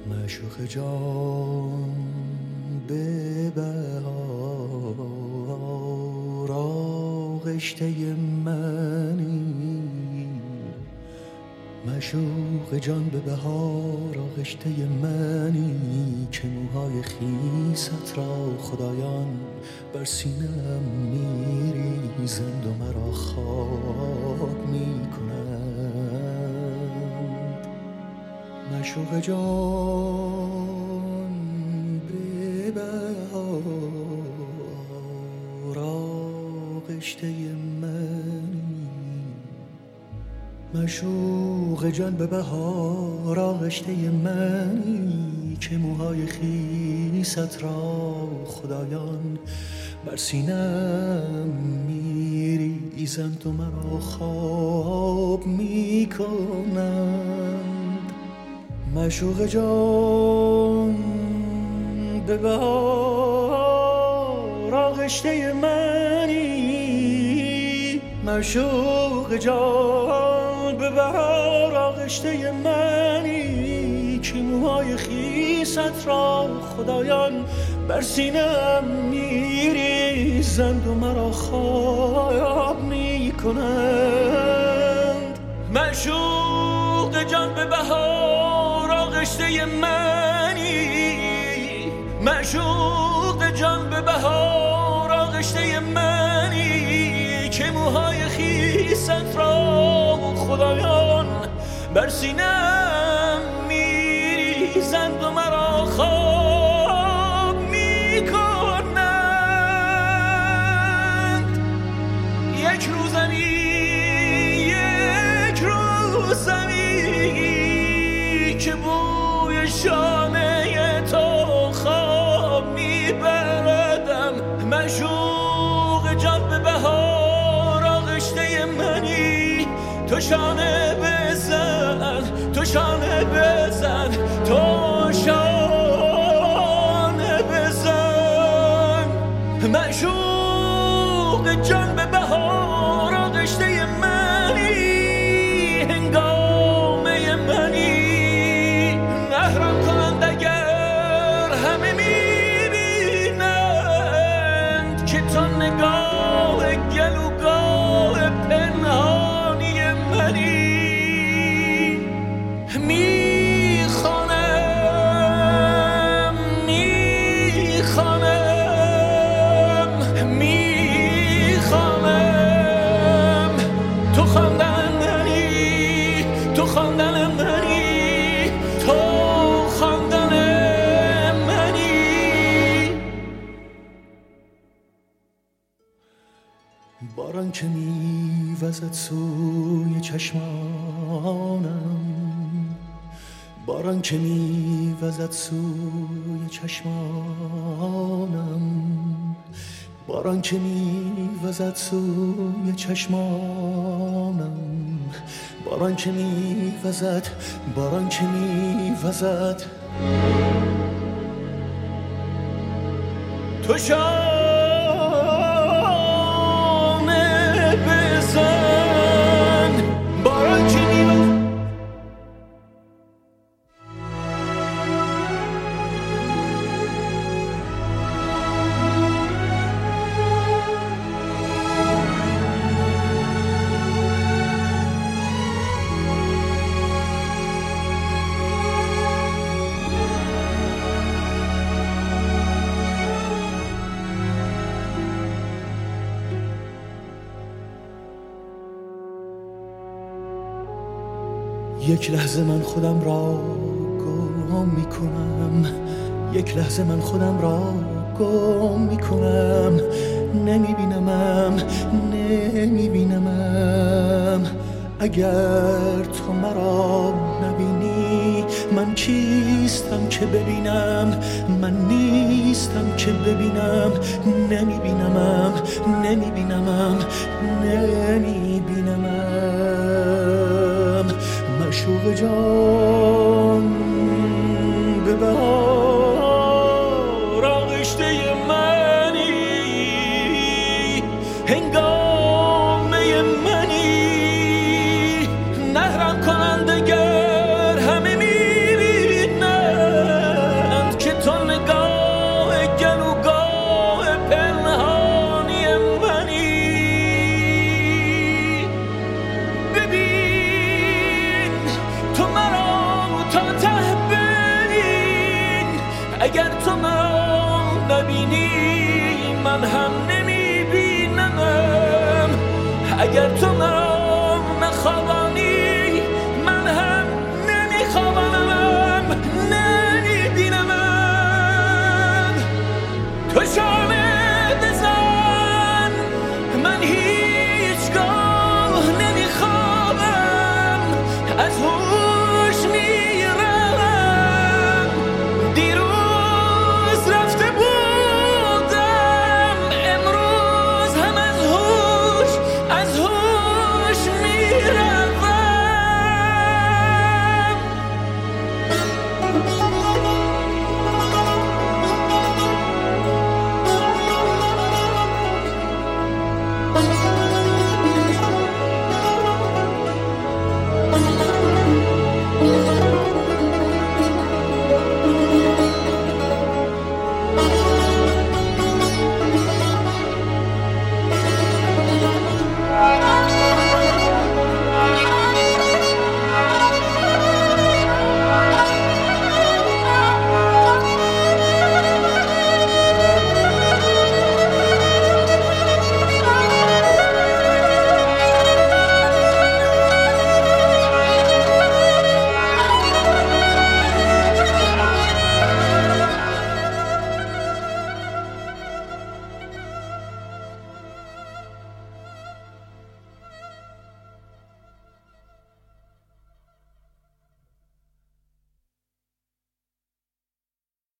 معشوق جان به بهار آغشته منی، معشوق جان به بهار آغشته منی که موهای خیست را خدایان بر سینه‌ام میریزند و مرا خواب میکنند. معشوق جان به بهار آغشته منی، معشوق جان به بهار آغشته منی که موهای خیست را خدایان بر سینه‌ام میریزند و مرا خواب میکنند. معشوق جان به بهار آغشته منی، معشوق جان به بهار آغشته منی که موهای خیست را خدایان بر سینه‌ام میریزند و مرا خواب میکنند. معشوق جان به بهار آغشته منی، معشوق جان به بهار آغشته منی که موهای خیست را خدایان بر سینه‌ام میریزند و مرا خواب میکنند. یک روزمی که بوی شانه تو خواب میبردم. معشوق جان به بهار آغشته منی، تو شانه بزن، تو شانه بزن، تو شانه بزن. معشوق جان به بهار آغشته منی، هنگامه منی. نهرم کنند اگر همه میبینند که تو نگاه گلوگاه پنهانی منی. میخوانم تو خواندن منی، تو خواندن منی، تو خواندن منی. باران که میوزد سوی چشمانم، باران که میوزد سوی چشمانم، باران که میوزد سوی چشمانم، باران که میوزد، باران که میوزد. تو شانه بزن، باران که میوزد. یک لحظه من خودم را گم میکنم، یک لحظه من خودم را گم میکنم. نمیبینمم، نمیبینمم. اگر تو مرا نبینی من کیستم که ببینم؟ من نیستم که ببینم. نمیبینمم، نمیبینمم، نمیبینمم. معشوق جان به بهار آغشته منی، هنگامه منی. نهرم کنند اگر همه میبینند اگر تو من نبینی من هم نمیبینم. اگر تو